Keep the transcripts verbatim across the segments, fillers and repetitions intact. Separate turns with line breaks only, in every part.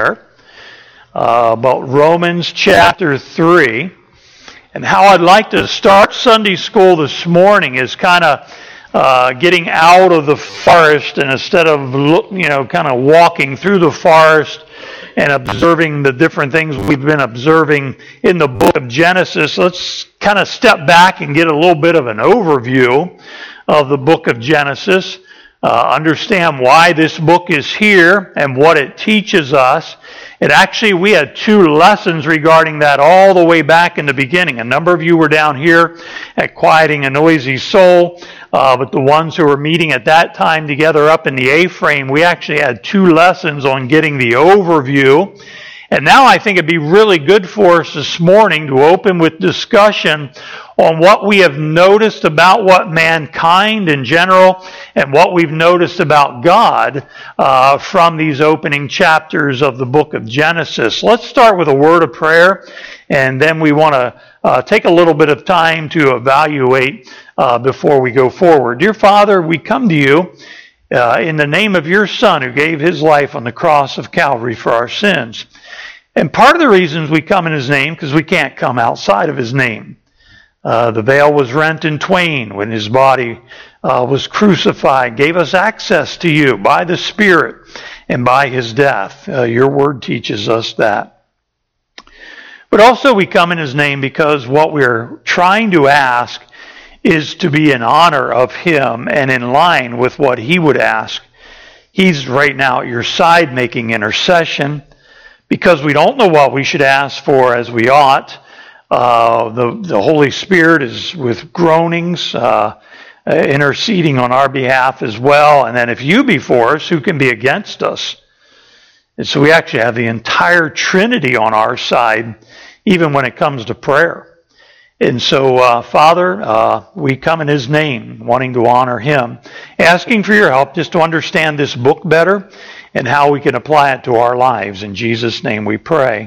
uh, about Romans chapter three. And how I'd like to start Sunday school this morning is kind of uh, getting out of the forest, and instead of, you know, kind of walking through the forest and observing the different things we've been observing in the book of Genesis, let's kind of step back and get a little bit of an overview of the book of Genesis, uh, understand why this book is here and what it teaches us. And actually, we had two lessons regarding that all the way back in the beginning. A number of you were down here at Quieting a Noisy Soul, uh, but the ones who were meeting at that time together up in the A-frame, we actually had two lessons on getting the overview. And now I think it'd be really good for us this morning to open with discussion on what we have noticed about what mankind in general and what we've noticed about God uh, from these opening chapters of the book of Genesis. Let's start with a word of prayer, and then we want to uh, take a little bit of time to evaluate uh, before we go forward. Dear Father, we come to you uh, in the name of your Son who gave his life on the cross of Calvary for our sins. And part of the reasons we come in his name, because we can't come outside of his name. Uh, the veil was rent in twain when his body uh, was crucified, gave us access to you by the Spirit and by his death. Uh, your word teaches us that. But also we come in his name because what we're trying to ask is to be in honor of him and in line with what he would ask. He's right now at your side making intercession because we don't know what we should ask for as we ought. Uh, the, the Holy Spirit is with groanings, uh, interceding on our behalf as well. And then if you be for us, who can be against us? And so we actually have the entire Trinity on our side, even when it comes to prayer. And so, uh, Father, uh, we come in his name, wanting to honor him, asking for your help just to understand this book better and how we can apply it to our lives. In Jesus' name we pray.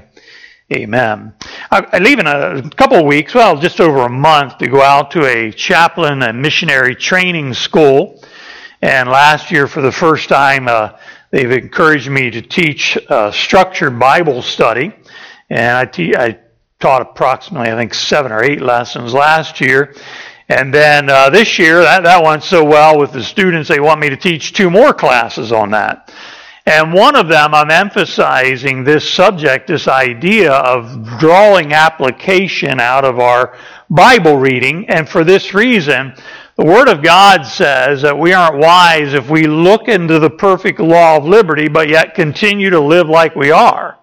Amen. I, I leave in a couple of weeks, well, just over a month, to go out to a chaplain and missionary training school. And last year, for the first time, uh, they've encouraged me to teach uh, structured Bible study. And I, te- I taught approximately, I think, seven or eight lessons last year. And then uh, this year, that, that went so well with the students, they want me to teach two more classes on that. And one of them, I'm emphasizing this subject, this idea of drawing application out of our Bible reading. And for this reason, the Word of God says that we aren't wise if we look into the perfect law of liberty, but yet continue to live like we are.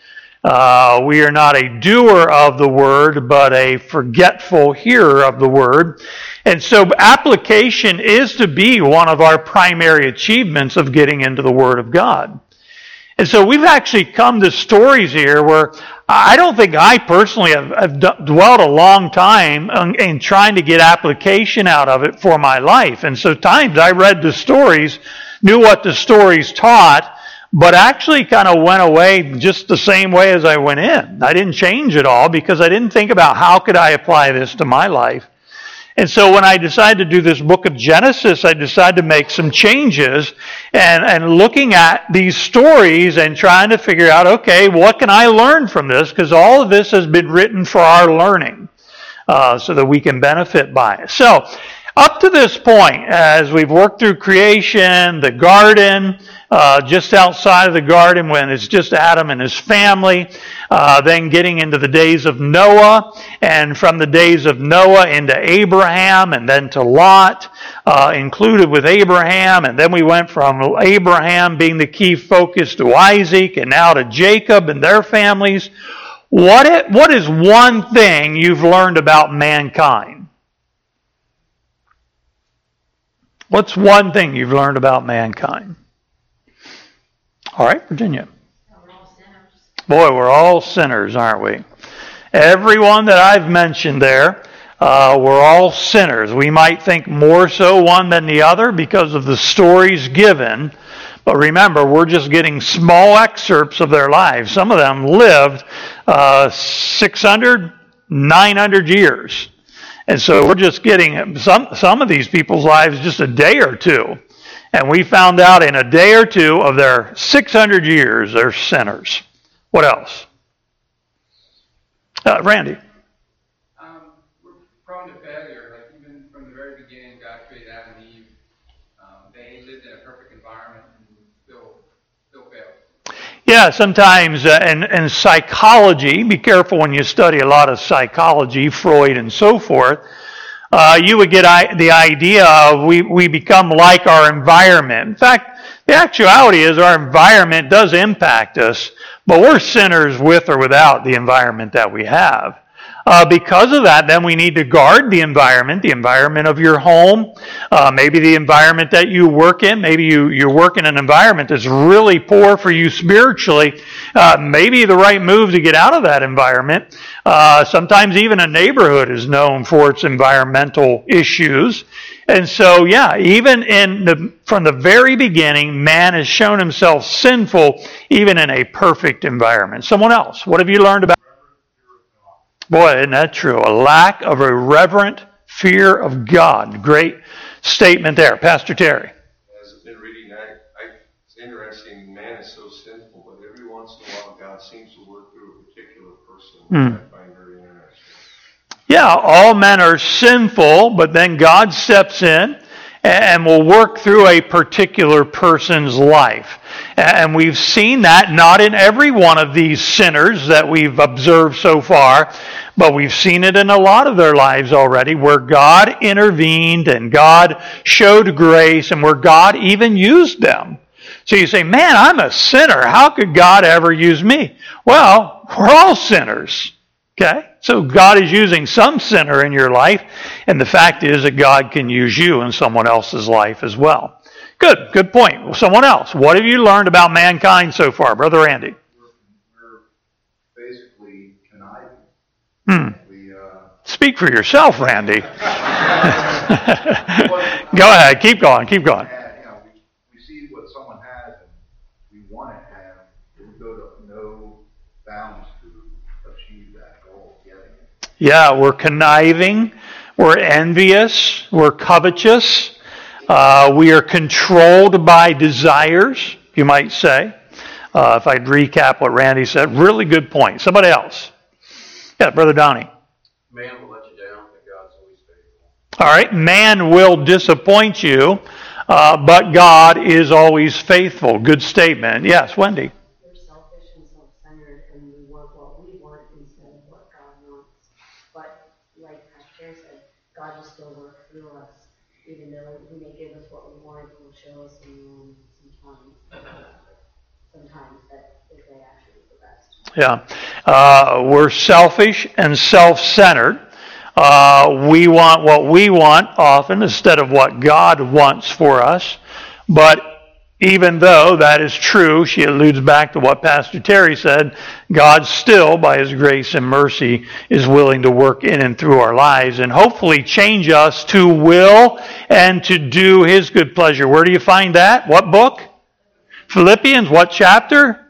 Uh, we are not a doer of the Word, but a forgetful hearer of the Word. And so application is to be one of our primary achievements of getting into the Word of God. And so we've actually come to stories here where I don't think I personally have, have dwelt a long time in, in trying to get application out of it for my life. And so times I read the stories, knew what the stories taught, but actually kind of went away just the same way as I went in. I didn't change it all because I didn't think about how could I apply this to my life. And so when I decided to do this book of Genesis, I decided to make some changes and, and looking at these stories and trying to figure out, okay, what can I learn from this? Because all of this has been written for our learning uh, so that we can benefit by it. So up to this point, as we've worked through creation, the garden, uh, just outside of the garden when it's just Adam and his family, uh, then getting into the days of Noah, and from the days of Noah into Abraham, and then to Lot, uh, included with Abraham, and then we went from Abraham being the key focus to Isaac, and now to Jacob and their families. What it, what is one thing you've learned about mankind? What's one thing you've learned about mankind? All right, Virginia.
We're all sinners.
Boy, we're all sinners, aren't we? Everyone that I've mentioned there, uh, we're all sinners. We might think more so one than the other because of the stories given. But remember, we're just getting small excerpts of their lives. Some of them lived uh, six hundred, nine hundred years. And so we're just getting some, some of these people's lives just a day or two. And we found out in a day or two of their six hundred years, they're sinners. What else? Uh, Randy.
Um, we're prone to failure. Like even from the very beginning, God created Adam and Eve. Um, they lived in a perfect environment and still, still failed.
Yeah, sometimes uh, in, in psychology, be careful when you study a lot of psychology, Freud and so forth, uh, you would get I, the idea of we, we become like our environment. In fact, the actuality is our environment does impact us, but we're sinners with or without the environment that we have. Uh, because of that, then we need to guard the environment, the environment of your home, uh, maybe the environment that you work in. Maybe you, you work in an environment that's really poor for you spiritually. Uh, maybe the right move to get out of that environment. Uh, sometimes even a neighborhood is known for its environmental issues. And so, yeah, even in the from the very beginning, man has shown himself sinful, even in a perfect environment. Someone else, what have you learned about? Boy, isn't that true? A lack of a reverent fear of God. Great statement there. Pastor Terry.
As I've been reading, I, I, it's interesting, man is so sinful, but every once in a while God seems to work through a particular person, which mm. I find very interesting.
Yeah, all men are sinful, but then God steps in and will work through a particular person's life. And we've seen that not in every one of these sinners that we've observed so far, but we've seen it in a lot of their lives already where God intervened and God showed grace and where God even used them. So you say, man, I'm a sinner. How could God ever use me? Well, we're all sinners. Okay? So God is using some sinner in your life, and the fact is that God can use you in someone else's life as well. Good, good point. Well, someone else. What have you learned about mankind so far, Brother Andy?
We're, we're basically conniving.
Hmm.
We, uh,
Speak for yourself, Randy. Go ahead. Keep going. Keep going.
And, you know, we, we see what someone has and we want it, and we go to no bounds to achieve that goal of getting it.
Yeah, we're conniving. We're envious. We're covetous. Uh, we are controlled by desires, you might say. Uh, if I'd recap what Randy said, really good point. Somebody else. Yeah, Brother Donnie.
Man will let you down, but God's always faithful.
All right, man will disappoint you, uh, but God is always faithful. Good statement. Yes, Wendy.
We're selfish and self-centered, and we want what we want instead of what God wants. But like Pastor said, God will still work through us. Even though He may give us what we want, He will show us in sometimes, sometimes that is actually the best.
Yeah. Uh, we're selfish and self-centered. Uh, we want what we want often instead of what God wants for us. But even though that is true, she alludes back to what Pastor Terry said, God still, by His grace and mercy, is willing to work in and through our lives and hopefully change us to will and to do His good pleasure. Where do you find that? What book? Philippians, what chapter?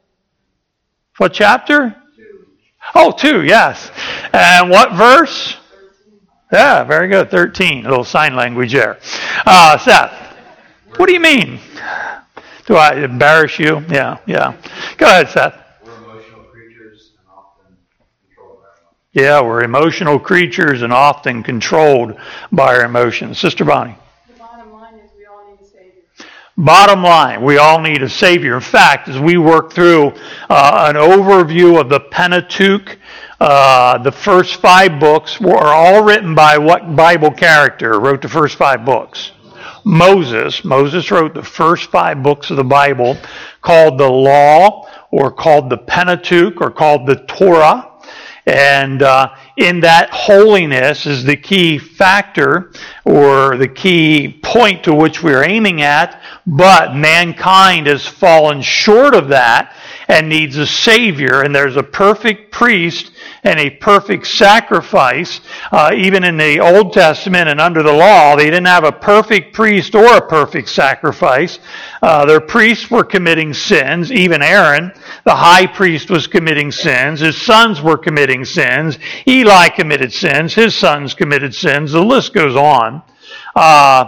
What chapter? Oh, two, yes. And what verse? Yeah, very good. thirteen. A little sign language there. Uh, Seth, what do you mean? Do I embarrass you? Yeah, yeah. Go ahead, Seth.
We're emotional creatures and often controlled by our emotions.
Yeah, we're emotional creatures and often controlled by our emotions. Sister Bonnie.
The bottom line is we all need a Savior.
Bottom line, we all need a Savior. In fact, as we work through uh, an overview of the Pentateuch, uh, the first five books were all written by what Bible character wrote the first five books? Moses. Moses wrote the first five books of the Bible called the Law or called the Pentateuch or called the Torah. And uh, in that holiness is the key factor or the key point to which we're aiming at. But mankind has fallen short of that and needs a Savior. And there's a perfect priest and a perfect sacrifice. Uh, even in the Old Testament and under the law, they didn't have a perfect priest or a perfect sacrifice. Uh, their priests were committing sins. Even Aaron, the high priest, was committing sins. His sons were committing sins. Eli committed sins. His sons committed sins. The list goes on. Uh,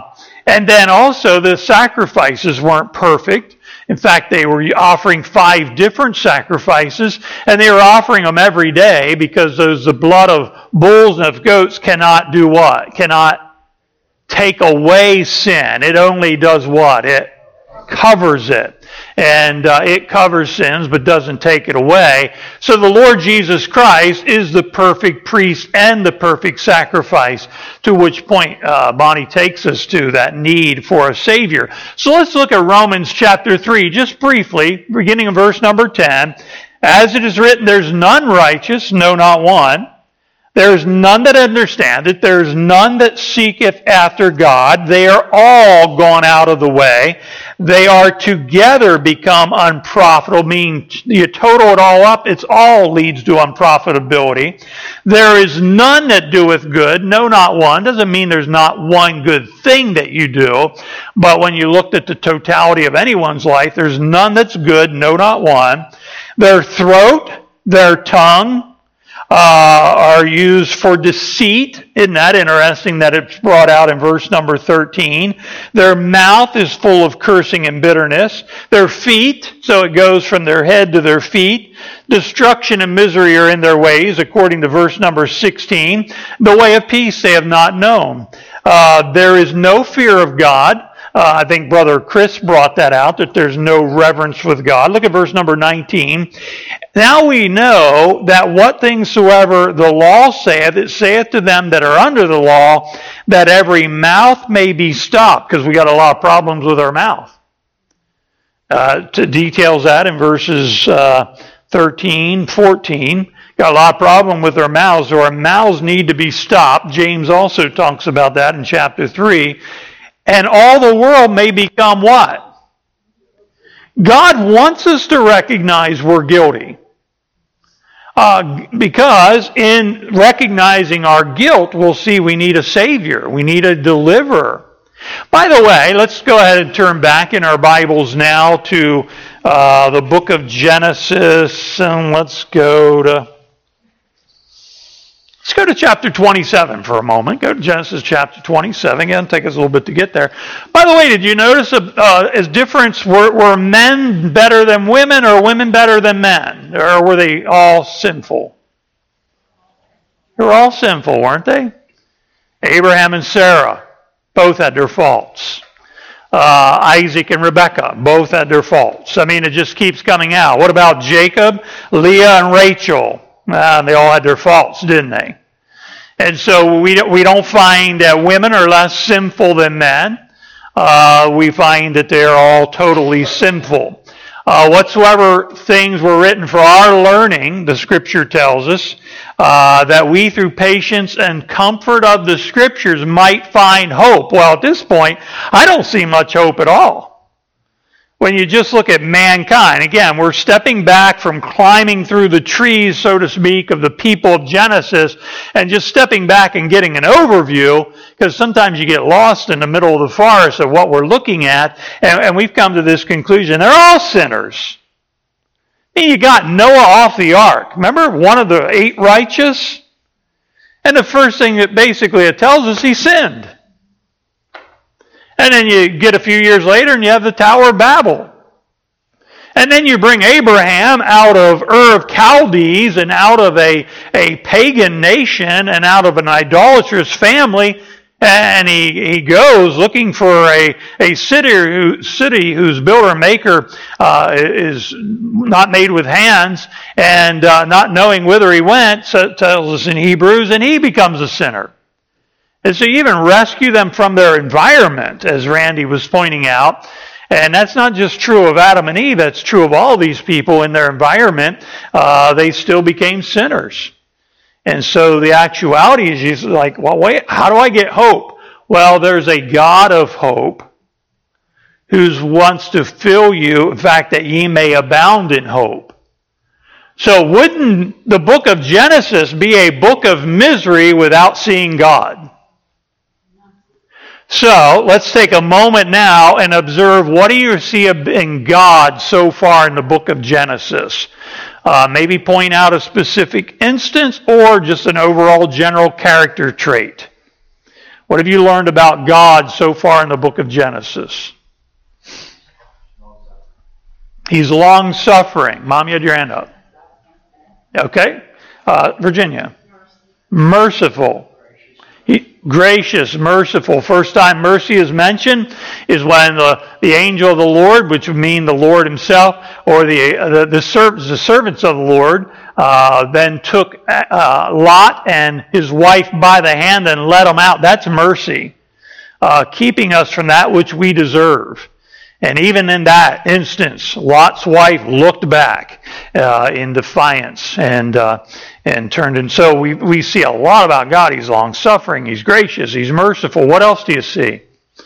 And then also the sacrifices weren't perfect. In fact, they were offering five different sacrifices, and they were offering them every day because those the blood of bulls and of goats cannot do what? Cannot take away sin. It only does what? It covers it. And uh, it covers sins but doesn't take it away. So the Lord Jesus Christ is the perfect priest and the perfect sacrifice, to which point uh, Bonnie takes us to that need for a Savior. So let's look at Romans chapter three just briefly, beginning in verse number ten. As it is written, there's none righteous, no, not one. There is none that understandeth. There is none that seeketh after God. They are all gone out of the way. They are together become unprofitable, meaning you total it all up, it's all leads to unprofitability. There is none that doeth good, no, not one. Doesn't mean there's not one good thing that you do, but when you looked at the totality of anyone's life, there's none that's good, no, not one. Their throat, their tongue, Uh, are used for deceit. Isn't that interesting that it's brought out in verse number thirteen? Their mouth is full of cursing and bitterness. Their feet, so it goes from their head to their feet. Destruction and misery are in their ways, according to verse number sixteen. The way of peace they have not known. Uh, there is no fear of God. Uh, I think Brother Chris brought that out, that there's no reverence with God. Look at verse number nineteen. Now we know that what things soever the law saith, it saith to them that are under the law, that every mouth may be stopped, because we got a lot of problems with our mouth. Uh, to details that in verses uh, thirteen, fourteen. Got a lot of problem with our mouths, so our mouths need to be stopped. James also talks about that in chapter three. And all the world may become what? God wants us to recognize we're guilty. Uh, because in recognizing our guilt, we'll see we need a Savior. We need a deliverer. By the way, let's go ahead and turn back in our Bibles now to uh, the book of Genesis. And let's go to... Let's go to chapter twenty-seven for a moment. Go to Genesis chapter twenty-seven. Again, take us a little bit to get there. By the way, did you notice a, uh, a difference? Were, were men better than women, or women better than men? Or were they all sinful? They were all sinful, weren't they? Abraham and Sarah both had their faults. Uh, Isaac and Rebekah both had their faults. I mean, it just keeps coming out. What about Jacob, Leah, and Rachel? Uh, they all had their faults, didn't they? And so we don't, we don't find that women are less sinful than men. Uh, we find that they're all totally sinful. Uh, whatsoever things were written for our learning, the Scripture tells us, uh, that we through patience and comfort of the Scriptures might find hope. Well, at this point, I don't see much hope at all. When you just look at mankind, again, we're stepping back from climbing through the trees, so to speak, of the people of Genesis, and just stepping back and getting an overview, because sometimes you get lost in the middle of the forest of what we're looking at, and, and we've come to this conclusion. They're all sinners. I mean, you got Noah off the ark. Remember, one of the eight righteous? And the first thing that basically it tells us, he sinned. And then you get a few years later and you have the Tower of Babel. And then you bring Abraham out of Ur of Chaldees and out of a, a pagan nation and out of an idolatrous family, and he, he goes looking for a, a city, who, city whose builder maker uh, is not made with hands, and uh, not knowing whither he went, so it tells us in Hebrews, and he becomes a sinner. And so you even rescue them from their environment, as Randy was pointing out. And that's not just true of Adam and Eve, that's true of all these people in their environment. Uh, they still became sinners. And so the actuality is just like, well, wait, how do I get hope? Well, there's a God of hope who wants to fill you, in fact, that ye may abound in hope. So wouldn't the book of Genesis be a book of misery without seeing God? So, let's take a moment now and observe, what do you see in God so far in the book of Genesis? Uh, maybe point out a specific instance or just an overall general character trait. What have you learned about God so far in the book of Genesis? He's long-suffering. Mom, you had your hand up. Okay. Uh, Virginia. Merciful. He, gracious, merciful. First time mercy is mentioned is when the, the angel of the Lord, which would mean the Lord himself, or the the, the, serv- the servants of the Lord, uh, then took uh, Lot and his wife by the hand and let them out. That's mercy. Uh, keeping us from that which we deserve. And even in that instance, Lot's wife looked back uh, in defiance and uh, and turned. And so we we see a lot about God. He's long-suffering. He's gracious. He's merciful. What else do you see?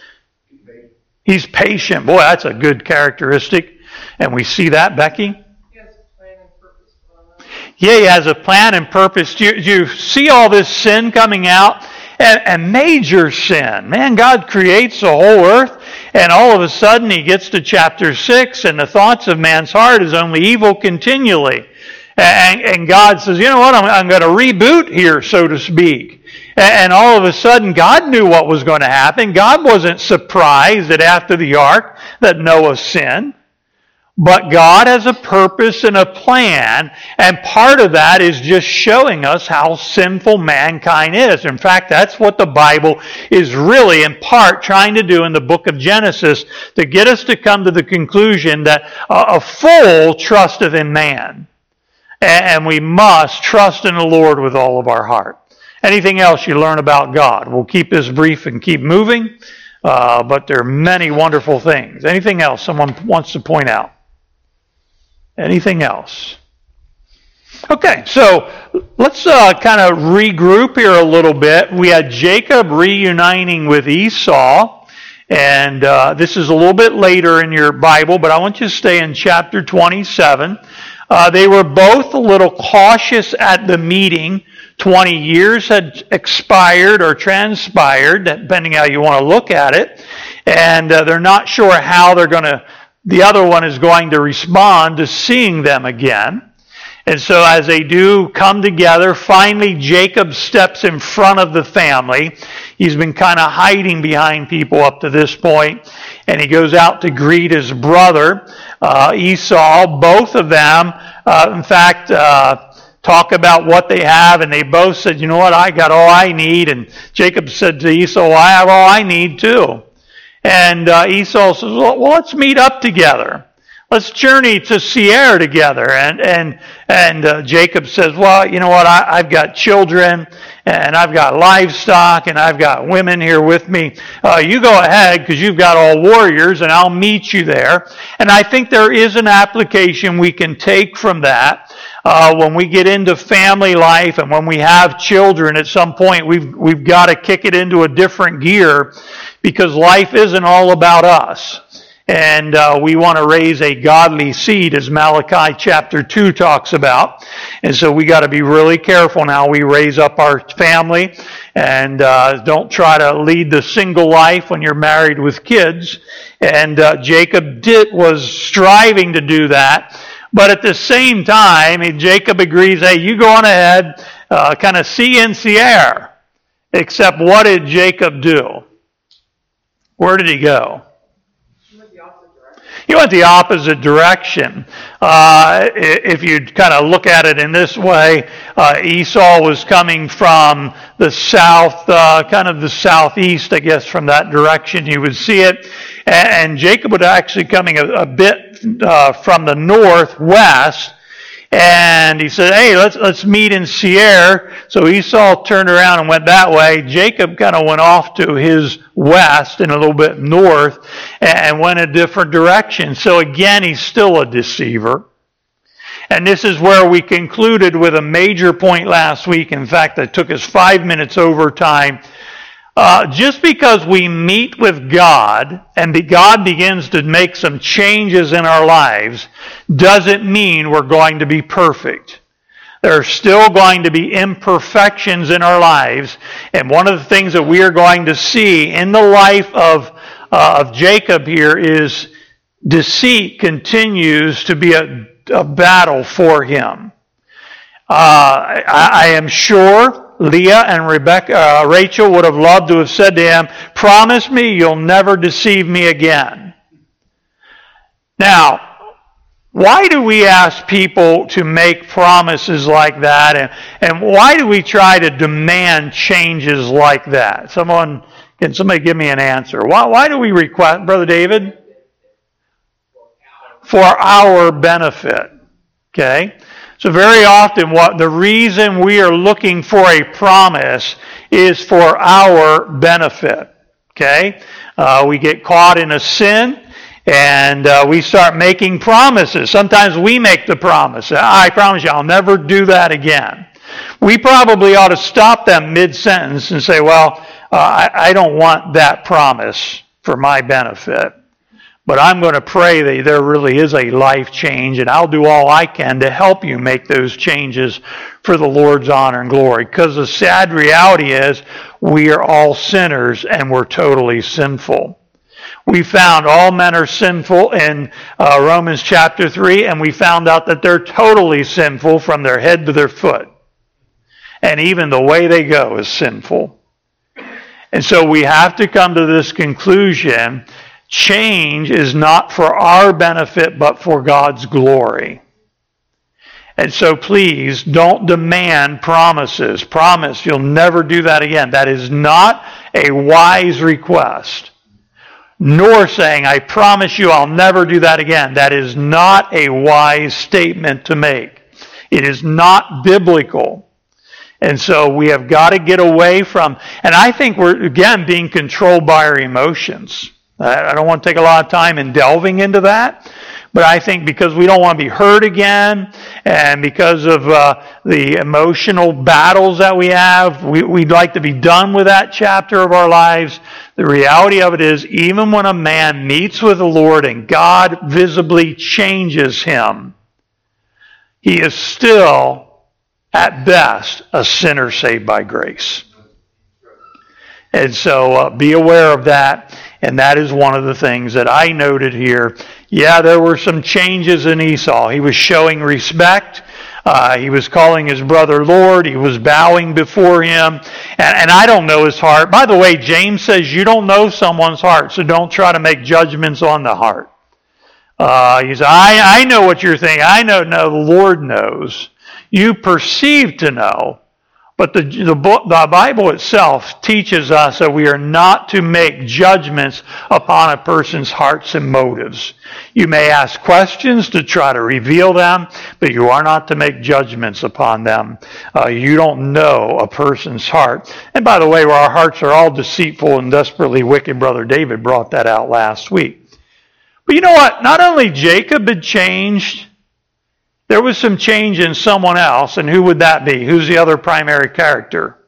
He's patient. Boy, that's a good characteristic. And we see that, Becky?
He has a plan and purpose for our life.
Yeah, he has a plan and purpose. Do you, do you see all this sin coming out? And, and major sin. Man, God creates the whole earth, and all of a sudden he gets to chapter six, and the thoughts of man's heart is only evil continually. And, and God says, you know what, I'm, I'm going to reboot here, so to speak. And, and all of a sudden, God knew what was going to happen. God wasn't surprised that after the ark that Noah sinned. But God has a purpose and a plan, and part of that is just showing us how sinful mankind is. In fact, that's what the Bible is really in part trying to do in the book of Genesis, to get us to come to the conclusion that a full trusteth in man. And we must trust in the Lord with all of our heart. Anything else you learn about God? We'll keep this brief and keep moving, uh, but there are many wonderful things. Anything else someone wants to point out? Anything else? Okay, so let's uh, kind of regroup here a little bit. We had Jacob reuniting with Esau, and uh, this is a little bit later in your Bible, but I want you to stay in chapter twenty-seven. Uh, they were both a little cautious at the meeting. twenty years had expired or transpired, depending how you want to look at it, and uh, they're not sure how they're going to the other one is going to respond to seeing them again. And so as they do come together, finally Jacob steps in front of the family. He's been kind of hiding behind people up to this point, and he goes out to greet his brother, uh, Esau. Both of them, uh, in fact, uh, talk about what they have, and they both said, you know what, I got all I need. And Jacob said to Esau, well, I have all I need too. And uh, Esau says, well, well, let's meet up together. Let's journey to Seir together. And and and uh, Jacob says, well, you know what, I, I've got children, and I've got livestock, and I've got women here with me. Uh, you go ahead, because you've got all warriors, and I'll meet you there. And I think there is an application we can take from that. Uh, when we get into family life and when we have children, at some point we've we've got to kick it into a different gear, because life isn't all about us. And uh, we want to raise a godly seed, as Malachi chapter two talks about. And so we got to be really careful in how we raise up our family. And uh, don't try to lead the single life when you're married with kids. And uh, Jacob did was striving to do that. But at the same time, Jacob agrees, hey, you go on ahead, uh, kind of see in Seir. Except what did Jacob do? Where did he go?
He went the opposite direction.
He went the opposite direction. Uh, if you kind of look at it in this way, uh, Esau was coming from the south, uh, kind of the southeast, I guess, from that direction. You would see it. And Jacob was actually coming a, a bit uh, from the northwest. And he said, hey, let's let's meet in Seir. So Esau turned around and went that way. Jacob kind of went off to his west and a little bit north and went a different direction. So again, he's still a deceiver. And this is where we concluded with a major point last week. In fact, that took us five minutes over time. Uh, just because we meet with God and the God begins to make some changes in our lives doesn't mean we're going to be perfect. There are still going to be imperfections in our lives. And one of the things that we are going to see in the life of, uh, of Jacob here is deceit continues to be a, a battle for him. Uh, I, I am sure Leah and Rebecca, uh, Rachel would have loved to have said to him, promise me you'll never deceive me again. Now, why do we ask people to make promises like that? And, and why do we try to demand changes like that? Someone, can somebody give me an answer? Why, why do we request, Brother David? For our benefit. Okay? So very often what the reason we are looking for a promise is for our benefit. Okay? Uh, we get caught in a sin. And uh, we start making promises. Sometimes we make the promise. I promise you, I'll never do that again. We probably ought to stop them mid-sentence and say, well, uh, I, I don't want that promise for my benefit. But I'm going to pray that there really is a life change, and I'll do all I can to help you make those changes for the Lord's honor and glory. Because the sad reality is we are all sinners and we're totally sinful. We found all men are sinful in uh, Romans chapter three, and we found out that they're totally sinful from their head to their foot. And even the way they go is sinful. And so we have to come to this conclusion. Change is not for our benefit, but for God's glory. And so please don't demand promises. Promise you'll never do that again. That is not a wise request. Nor saying, I promise you I'll never do that again. That is not a wise statement to make. It is not biblical. And so we have got to get away from, and I think we're, again, being controlled by our emotions. I don't want to take a lot of time in delving into that. But I think because we don't want to be hurt again, and because of uh, the emotional battles that we have, we, we'd like to be done with that chapter of our lives. The reality of it is, even when a man meets with the Lord and God visibly changes him, he is still, at best, a sinner saved by grace. And so uh, be aware of that. And that is one of the things that I noted here. Yeah, there were some changes in Esau. He was showing respect. Uh, he was calling his brother Lord. He was bowing before him. And, and I don't know his heart. By the way, James says you don't know someone's heart, so don't try to make judgments on the heart. Uh, he said, I, I know what you're thinking. I know, no, the Lord knows. You perceive to know. But the, the, book, the Bible itself teaches us that we are not to make judgments upon a person's hearts and motives. You may ask questions to try to reveal them, but you are not to make judgments upon them. Uh, you don't know a person's heart. And by the way, our hearts are all deceitful and desperately wicked. Brother David brought that out last week. But you know what? Not only Jacob had changed, there was some change in someone else, and who would that be? Who's the other primary character?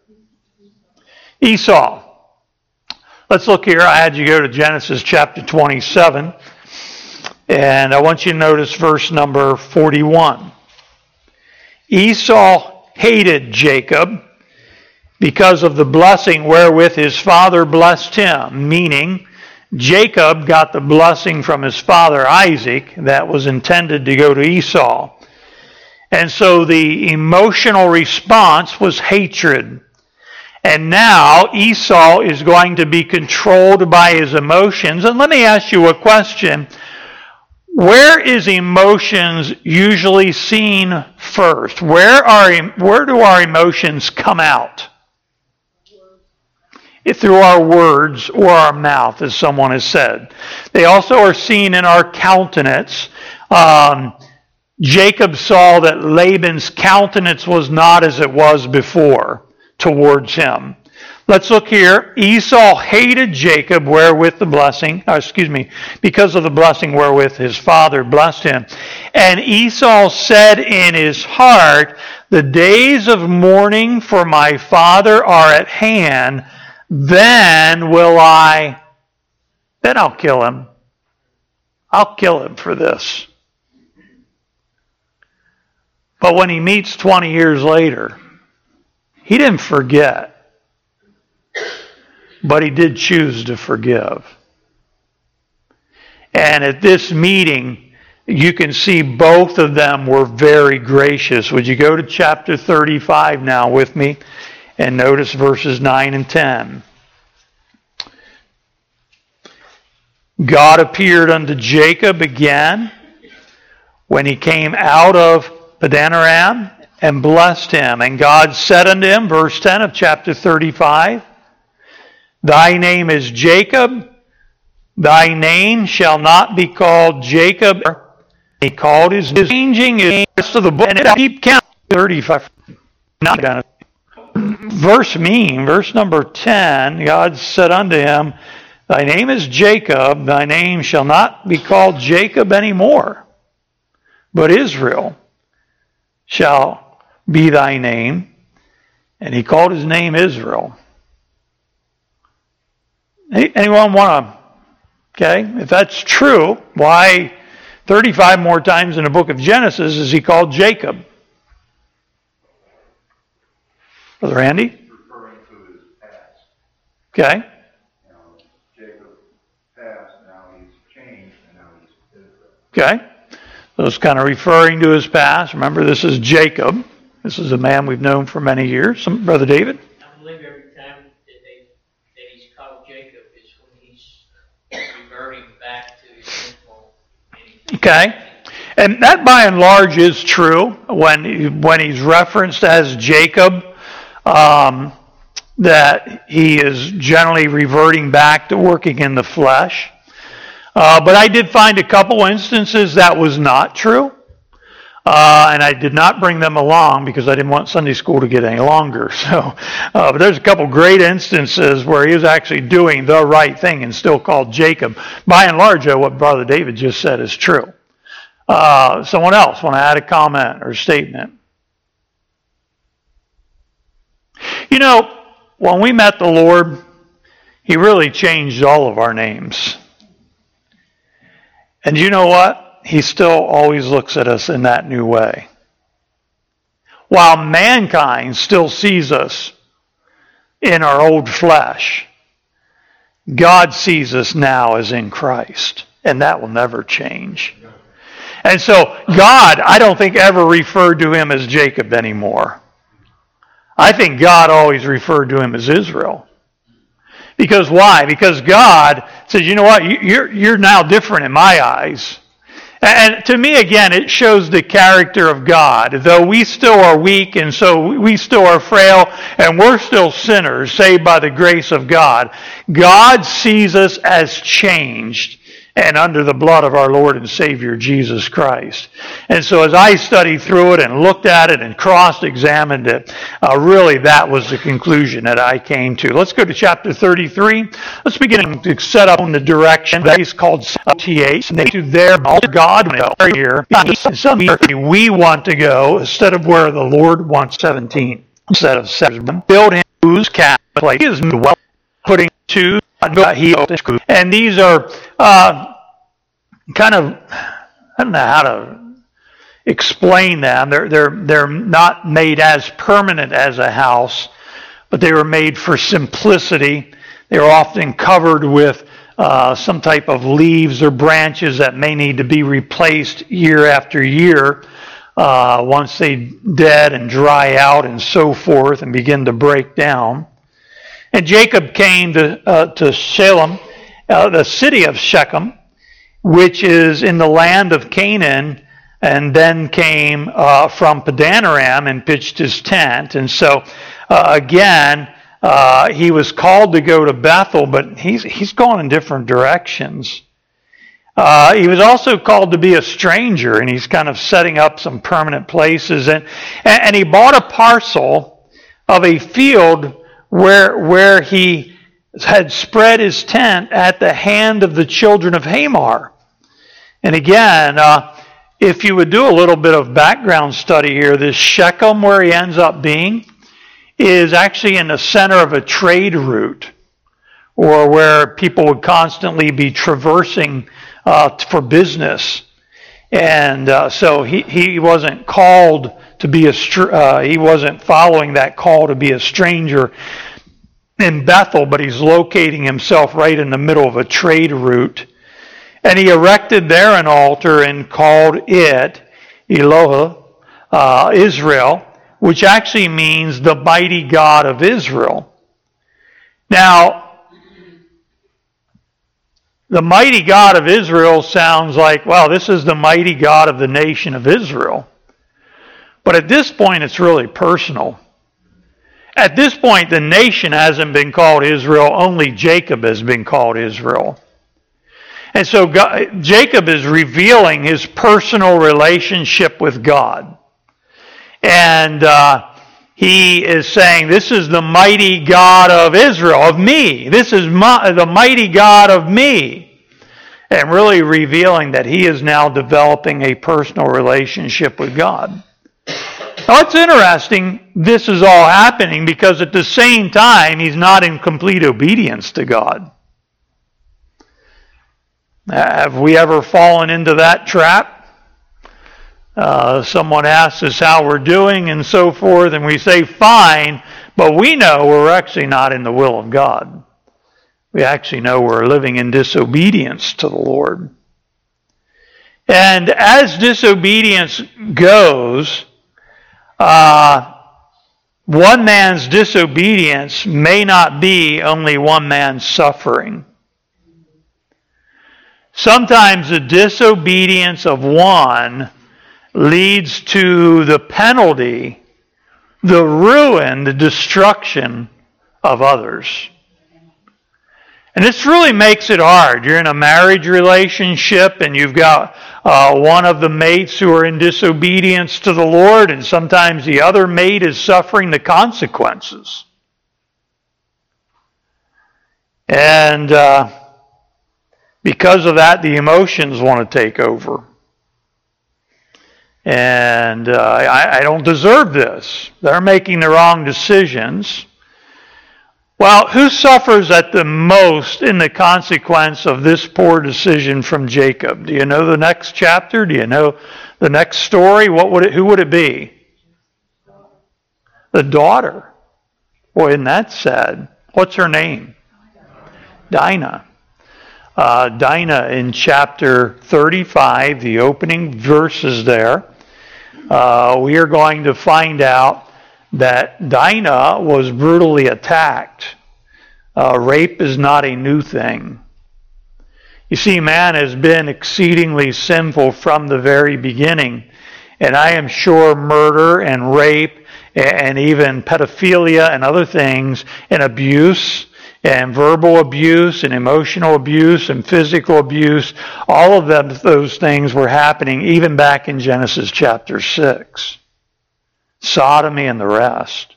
Esau. Let's look here. I had you go to Genesis chapter twenty-seven, and I want you to notice verse number forty-one. Esau hated Jacob because of the blessing wherewith his father blessed him, meaning Jacob got the blessing from his father Isaac that was intended to go to Esau. And so the emotional response was hatred. And now Esau is going to be controlled by his emotions. And let me ask you a question. Where is emotions usually seen first? Where are where do our emotions come out? Through our words or our mouth, as someone has said. They also are seen in our countenance. Um, Jacob saw that Laban's countenance was not as it was before towards him. Let's look here. Esau hated Jacob wherewith the blessing, or excuse me, because of the blessing wherewith his father blessed him. And Esau said in his heart, the days of mourning for my father are at hand. Then will I, then I'll kill him. I'll kill him for this. But when he meets twenty years later, he didn't forget. But he did choose to forgive. And at this meeting, you can see both of them were very gracious. Would you go to chapter thirty-five now with me? And notice verses nine and ten. God appeared unto Jacob again when he came out of Padanaram and blessed him. And God said unto him, verse ten of chapter thirty-five, Thy name is Jacob, thy name shall not be called Jacob. He called his name, changing the rest of the book, and it keep count. thirty-five. Not gonna. Verse mean, verse number ten, God said unto him, Thy name is Jacob, thy name shall not be called Jacob anymore, but Israel shall be thy name. And he called his name Israel. Anyone want to, okay, if that's true, why thirty-five more times in the book of Genesis is he called Jacob? Brother Andy?
Referring to his past.
Okay.
You know, Jacob passed, now he's changed, and now he's Israel.
Okay. So it's kind of referring to his past. Remember, this is Jacob. This is a man we've known for many years. Some, Brother David?
I believe every time that, they, that he's called Jacob is when he's reverting back to his sinful.
Okay. And that by and large is true when, he, when he's referenced as Jacob, um, that he is generally reverting back to working in the flesh. Uh, but I did find a couple instances that was not true. Uh, and I did not bring them along because I didn't want Sunday school to get any longer. So, uh, but there's a couple great instances where he was actually doing the right thing and still called Jacob. By and large, though, what Brother David just said is true. Uh, someone else want to add a comment or statement? You know, when we met the Lord, He really changed all of our names. And you know what? He still always looks at us in that new way. While mankind still sees us in our old flesh, God sees us now as in Christ. And that will never change. And so God, I don't think ever referred to him as Jacob anymore. I think God always referred to him as Israel. Because why? Because God says, you know what, you're, you're now different in my eyes. And to me, again, it shows the character of God. Though we still are weak and so we still are frail and we're still sinners saved by the grace of God, God sees us as changed and under the blood of our Lord and Savior Jesus Christ. And so as I studied through it and looked at it and cross-examined it, uh, really that was the conclusion that I came to. Let's go to chapter thirty-three. Let's begin to set up on the direction that is called T H. And they to their God here. Some we want to go instead of where the Lord wants seventeen. Instead of seven. Build him whose cap place is well putting to he and these are uh, kind of, I don't know how to explain them. They're they're they're not made as permanent as a house, but they were made for simplicity. They were often covered with uh, some type of leaves or branches that may need to be replaced year after year uh, once they dead and dry out and so forth and begin to break down. And Jacob came to uh, to Shalem, uh, the city of Shechem, which is in the land of Canaan, and then came uh, from Padanaram and pitched his tent. And so, uh, again, uh, he was called to go to Bethel, but he's he's gone in different directions. Uh, he was also called to be a stranger, and he's kind of setting up some permanent places. And and, and he bought a parcel of a field where where he had spread his tent at the hand of the children of Hamor. And again, uh, if you would do a little bit of background study here, this Shechem, where he ends up being, is actually in the center of a trade route, or where people would constantly be traversing uh, for business. And uh, so he, he wasn't called to be a, uh, he wasn't following that call to be a stranger in Bethel, but he's locating himself right in the middle of a trade route. And he erected there an altar and called it Eloah, uh, Israel, which actually means the mighty God of Israel. Now, the mighty God of Israel sounds like, well, this is the mighty God of the nation of Israel. But at this point, it's really personal. At this point, the nation hasn't been called Israel, only Jacob has been called Israel. And so God, Jacob is revealing his personal relationship with God. And uh, he is saying, this is the mighty God of Israel, of me. This is my, the mighty God of me. And really revealing that he is now developing a personal relationship with God. Now it's interesting, this is all happening because at the same time, he's not in complete obedience to God. Have we ever fallen into that trap? Uh, someone asks us how we're doing and so forth, and we say, fine, but we know we're actually not in the will of God. We actually know we're living in disobedience to the Lord. And as disobedience goes, uh, one man's disobedience may not be only one man's suffering. Sometimes the disobedience of one leads to the penalty, the ruin, the destruction of others. And this really makes it hard. You're in a marriage relationship and you've got uh, one of the mates who are in disobedience to the Lord, and sometimes the other mate is suffering the consequences. And uh, because of that, the emotions want to take over. And uh, I, I don't deserve this. They're making the wrong decisions. Well, who suffers at the most in the consequence of this poor decision from Jacob? Do you know the next chapter? Do you know the next story? What would it, who would it be? The daughter. Boy, isn't that sad? What's her name? Dinah. Uh, Dinah in chapter thirty-five, the opening verses there, uh, we are going to find out that Dinah was brutally attacked. Uh, rape is not a new thing. You see, man has been exceedingly sinful from the very beginning. And I am sure murder and rape and even pedophilia and other things and abuse and verbal abuse and emotional abuse and physical abuse, all of them, those things were happening even back in Genesis chapter six. Sodomy and the rest.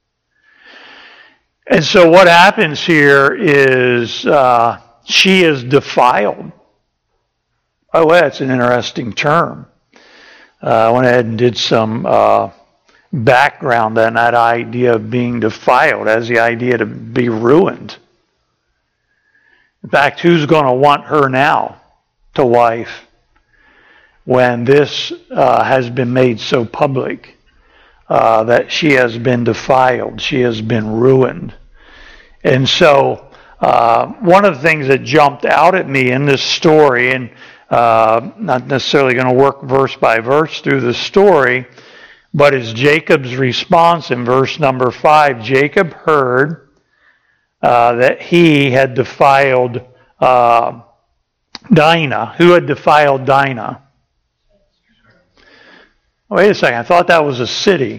And so what happens here is uh, she is defiled. By the way, that's an interesting term. Uh, I went ahead and did some uh, background on that idea of being defiled as the idea to be ruined. In fact, who's going to want her now to wife when this uh, has been made so public uh, that she has been defiled, she has been ruined? And so uh, one of the things that jumped out at me in this story, and uh, not necessarily going to work verse by verse through the story, but is Jacob's response in verse number five. Jacob heard uh, that he had defiled uh, Dinah. Who had defiled Dinah? Wait a second, I thought that was a city.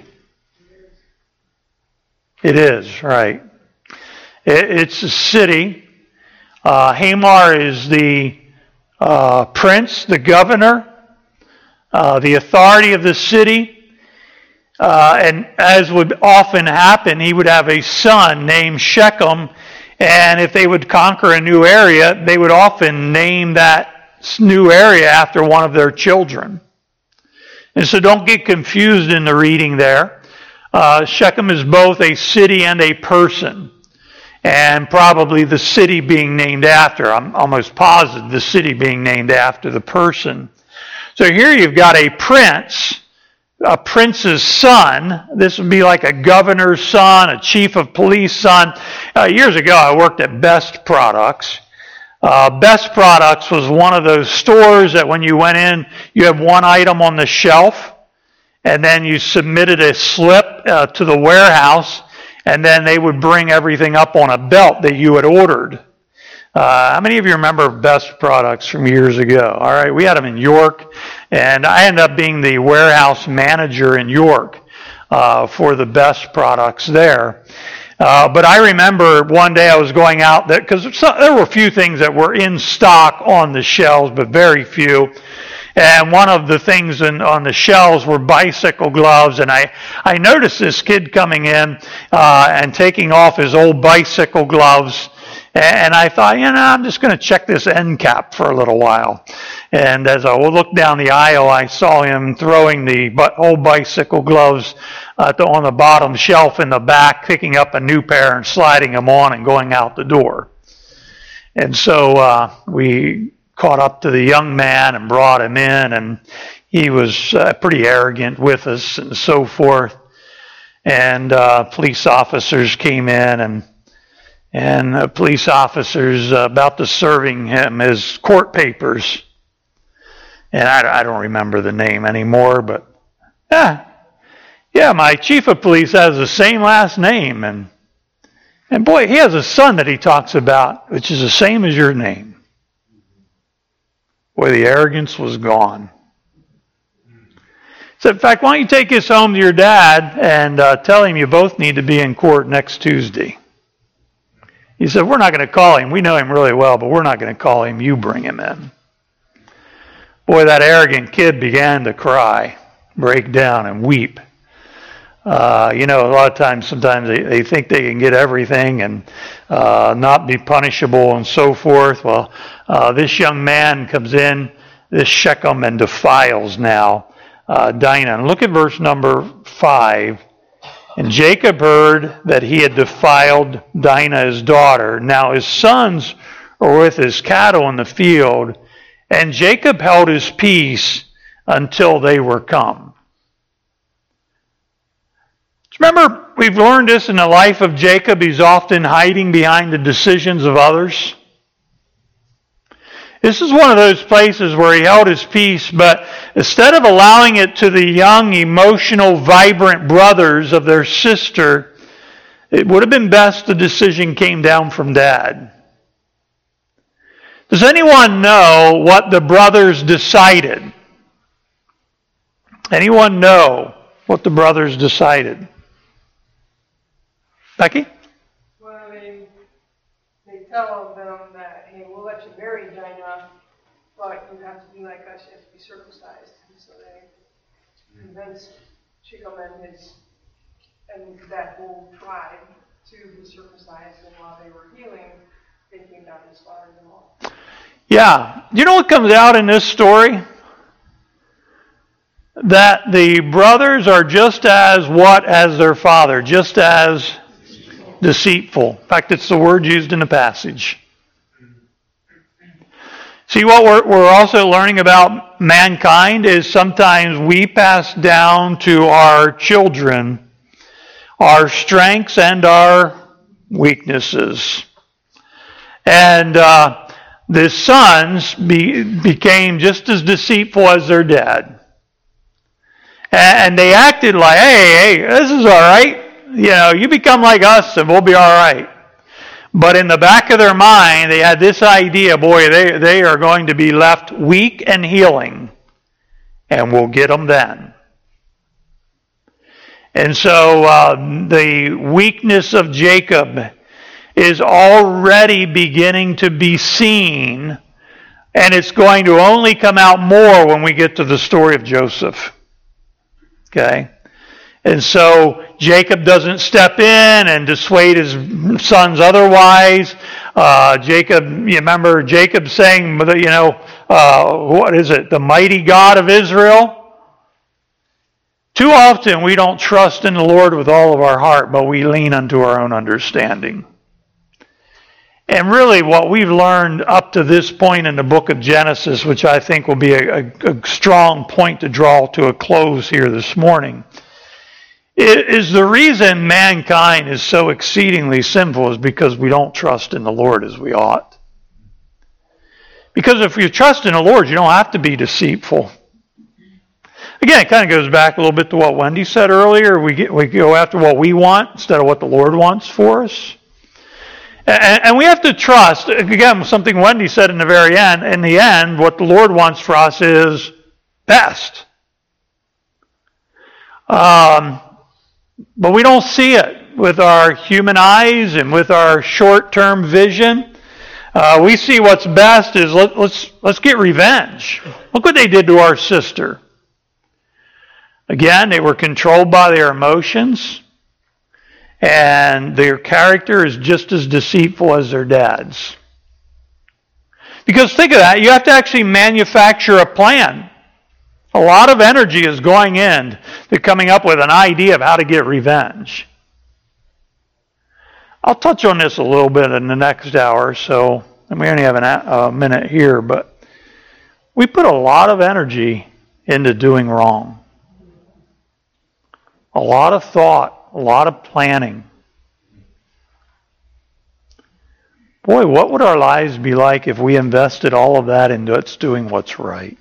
It is, right. It, it's a city. Uh, Hamor is the uh, prince, the governor, uh, the authority of the city. Uh, and as would often happen, he would have a son named Shechem, and if they would conquer a new area, they would often name that new area after one of their children. And so don't get confused in the reading there. Uh, Shechem is both a city and a person, and probably the city being named after. I'm almost positive the city being named after the person. So here you've got a prince, a prince's son. This would be like a governor's son, a chief of police son. Uh, years ago, I worked at Best Products. Uh, Best Products was one of those stores that when you went in, you had one item on the shelf, and then you submitted a slip, uh, to the warehouse, and then they would bring everything up on a belt that you had ordered. Uh, how many of you remember Best products from years ago? All right, we had them in York, and I ended up being the warehouse manager in York uh, for the Best products there. Uh, but I remember one day I was going out there, because there were a few things that were in stock on the shelves, but very few. And one of the things in, on the shelves were bicycle gloves. And I, I noticed this kid coming in uh, and taking off his old bicycle gloves. And I thought, you know, I'm just going to check this end cap for a little while. And as I looked down the aisle, I saw him throwing the old bicycle gloves uh, on the bottom shelf in the back, picking up a new pair and sliding them on and going out the door. And so uh, we caught up to the young man and brought him in, and he was uh, pretty arrogant with us and so forth. And uh, police officers came in, and and uh, police officers uh, about to serving him his court papers. And I, I don't remember the name anymore, but yeah, yeah, my chief of police has the same last name, and and boy, he has a son that he talks about, which is the same as your name. Boy, the arrogance was gone. So, in fact, why don't you take this home to your dad and uh, tell him you both need to be in court next Tuesday? He said, we're not going to call him. We know him really well, but we're not going to call him. You bring him in. Boy, that arrogant kid began to cry, break down, and weep. Uh, you know, a lot of times, sometimes they, they think they can get everything and uh, not be punishable and so forth. Well, uh, this young man comes in, this Shechem, and defiles now uh, Dinah. And look at verse number five. And Jacob heard that he had defiled Dinah his daughter. Now his sons were with his cattle in the field, and Jacob held his peace until they were come. Remember, we've learned this in the life of Jacob. He's often hiding behind the decisions of others. This is one of those places where he held his peace, but instead of allowing it to the young, emotional, vibrant brothers of their sister, it would have been best the decision came down from Dad. Does anyone know what the brothers decided? Anyone know what the brothers decided? Becky?
Well, they, they tell them that, hey, we'll let you marry Dinah, but you have to be like us, you have to be circumcised. And so they convinced Shechem and his, and that whole tribe to be circumcised, and while they were healing, they came down and slaughtered them all.
Yeah. You know what comes out in this story? That the brothers are just as what as their father, just as deceitful. In fact, it's the word used in the passage. See, what we're, we're also learning about mankind is sometimes we pass down to our children our strengths and our weaknesses. And uh, the sons be, became just as deceitful as their dad. And they acted like, hey, hey, this is all right. You know, you become like us and we'll be all right. But in the back of their mind, they had this idea, boy, they, they are going to be left weak and healing, and we'll get them then. And so uh, the weakness of Jacob is already beginning to be seen, and it's going to only come out more when we get to the story of Joseph. Okay? And so Jacob doesn't step in and dissuade his sons otherwise. Uh, Jacob, you remember Jacob saying, you know, uh, what is it? The mighty God of Israel? Too often we don't trust in the Lord with all of our heart, but we lean unto our own understanding. And really what we've learned up to this point in the book of Genesis, which I think will be a, a, a strong point to draw to a close here this morning, is the reason mankind is so exceedingly sinful is because we don't trust in the Lord as we ought. Because if you trust in the Lord, you don't have to be deceitful. Again, it kind of goes back a little bit to what Wendy said earlier. We get, we go after what we want instead of what the Lord wants for us. And, and we have to trust, again, something Wendy said in the very end, in the end, what the Lord wants for us is best. Um, but we don't see it with our human eyes and with our short-term vision. Uh, we see what's best is let, let's let's get revenge. Look what they did to our sister. Again, they were controlled by their emotions, and their character is just as deceitful as their dad's. Because think of that, you have to actually manufacture a plan. A lot of energy is going in to coming up with an idea of how to get revenge. I'll touch on this a little bit in the next hour, so and we only have an, a minute here, but we put a lot of energy into doing wrong. A lot of thought, a lot of planning. Boy, what would our lives be like if we invested all of that into us doing what's right?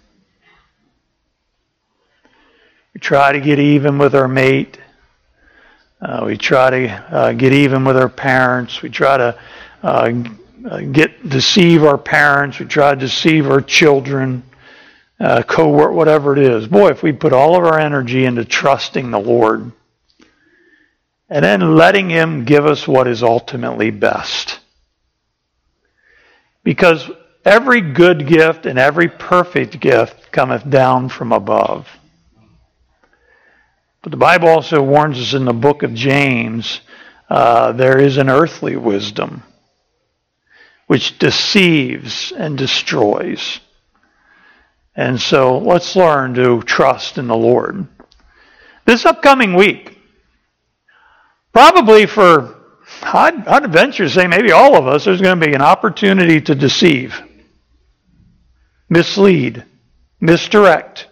We try to get even with our mate. Uh, we try to uh, get even with our parents. We try to uh, get deceive our parents. We try to deceive our children, uh, co-work, whatever it is. Boy, if we put all of our energy into trusting the Lord and then letting Him give us what is ultimately best. Because every good gift and every perfect gift cometh down from above. But the Bible also warns us in the book of James, uh, there is an earthly wisdom which deceives and destroys. And so let's learn to trust in the Lord. This upcoming week, probably for, I'd, I'd venture to say maybe all of us, there's going to be an opportunity to deceive, mislead, misdirect.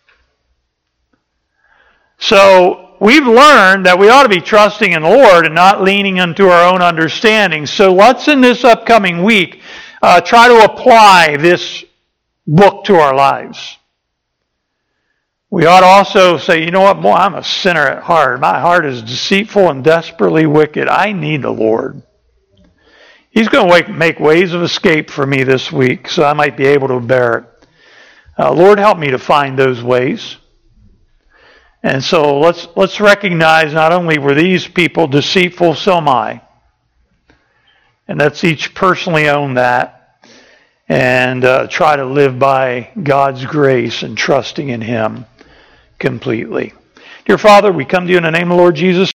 So we've learned that we ought to be trusting in the Lord and not leaning into our own understanding. So let's in this upcoming week uh, try to apply this book to our lives. We ought to also say, you know what, boy, I'm a sinner at heart. My heart is deceitful and desperately wicked. I need the Lord. He's going to make ways of escape for me this week so I might be able to bear it. Uh, Lord, help me to find those ways. And so let's let's recognize not only were these people deceitful, so am I. And let's each personally own that and uh, try to live by God's grace and trusting in Him completely. Dear Father, we come to you in the name of the Lord Jesus.